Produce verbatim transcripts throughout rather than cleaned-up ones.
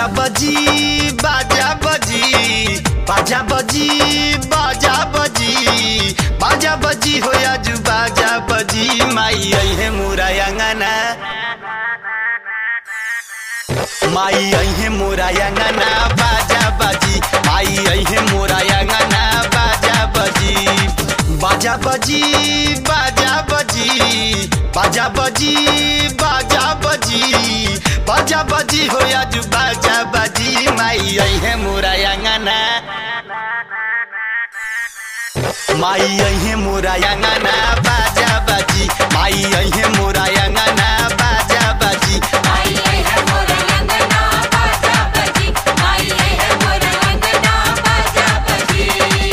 बाजा बजी बाजा बजी बाजा बजी बाजा बजी बाजा बजी हो आज बाजा बजी माई आई है मोरा अंगना माई आई है मोरा अंगना बाजा बजी माई आई है मोरा अंगना बाजा बजी बाजा बजी बाजा बजी बाजा बजी बाजा बजी बाजा बजी हो आज बाजा बजी माई आई है मोरा अंगना माई आई है मोरा अंगना बाजा बजी माई आई है मोरा अंगना बाजा बजी माई आई है मोरा अंगना बाजा बजी माई आई है मोरा अंगना बाजा बजी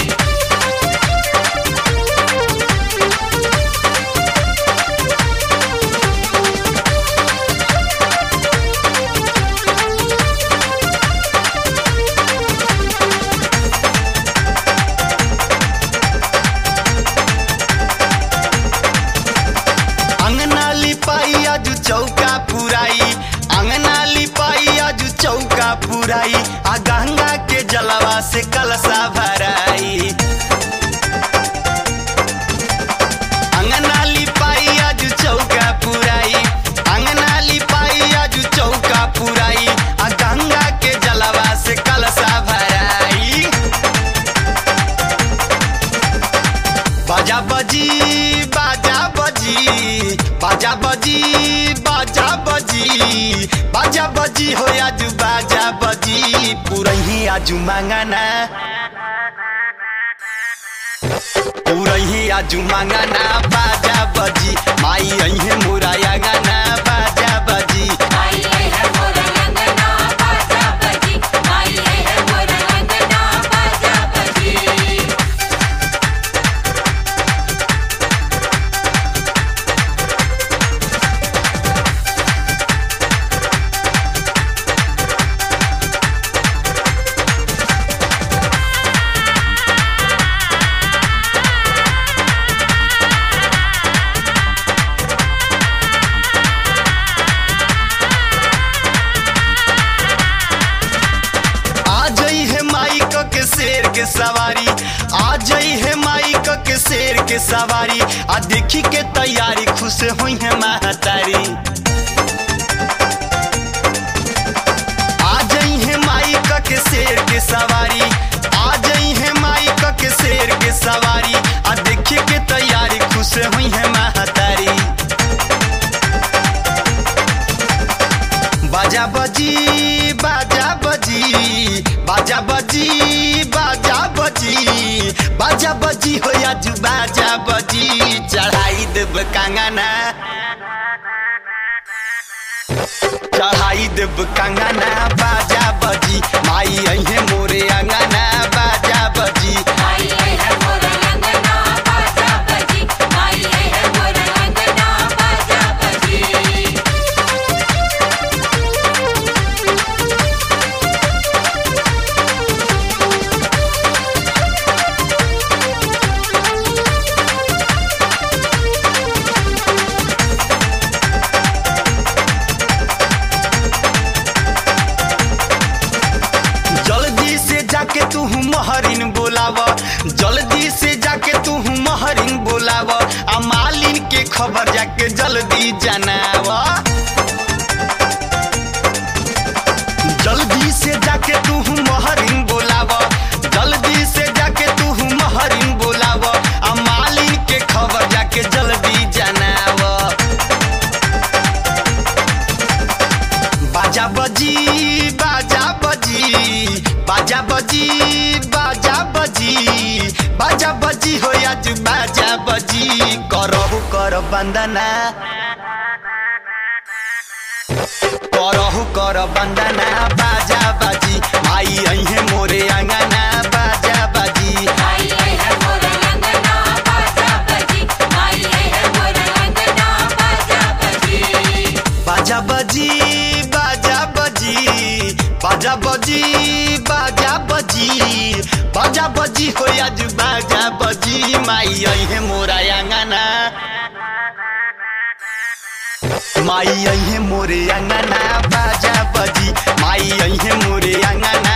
चौका पुराई अंगना लिपाई आज चौका पुराई आ गंगा के जलवा से कलशा भराई अंगना लिपाई आज चौका पुराई अंगना लिपाई आज चौका पुराई आ गंगा के जलवा से कलशा भराई बाजा बजी बाजा बजी बाजा बजी बाजा बजी बाजा बजी हो आज बाजा बजी पुरही आज मांगना पुरही आज मांगना बाजा बजी माई आई है मोरा अंगना बाजा बजी माई आई है मोरा अंगना बाजा बजी माई आई है मोरा अंगना बाजा बजी शेर के सवारी आ जाई है माई के शेर के सवारी आ देखी के तैयारी खुश हुई है महतारी आ जाई है माई के शेर के सवारी आ जाई है माई के शेर के सवारी आ देखी के तैयारी खुश हुई है महतारी बाजा बजी बाजा बजी बाजा बजी बाजा बजी बाजा बजी हो आज बाजा बजी चढ़ाई देव कंगना चढ़ाई देव कंगना बाजा बजी माई आई है मोरे अंगना बाजा बजी माई आई है मोरा अंगना बाजा बजी माई आई है मोरा अंगना बाजा बजी जाके तू महरिन बोलाव जल्दी से जाके तू महरिन बोलाव आ मालिन के खबर जाके जल्दी जनाव जल्दी से जाके तू महरिन बोलाव जल्दी से जाके तू महरिन बोलाव आ मालिन के खबर जाके जल्दी जनाव बाजा बजी बाजा बजी बाजा बजी बाजा बजी बाजा बजी हो आज बाजा बजी करहु कर बंदना करहु कर बंदना बाजा बजी माई आई है मोरे अंगना बाजा बजी माई आई है मोरा अंगना बाजा बजी माई आई है मोरा अंगना बाजा बजी बाजा बजी बाजा बजी बाजा बजी बाजा बजी बाजा बजी हो आज बाजा बजी माई आई है मोरा अंगना माई अहे मोरे अंगना बाजा बजी माई अहे मोरे अंगना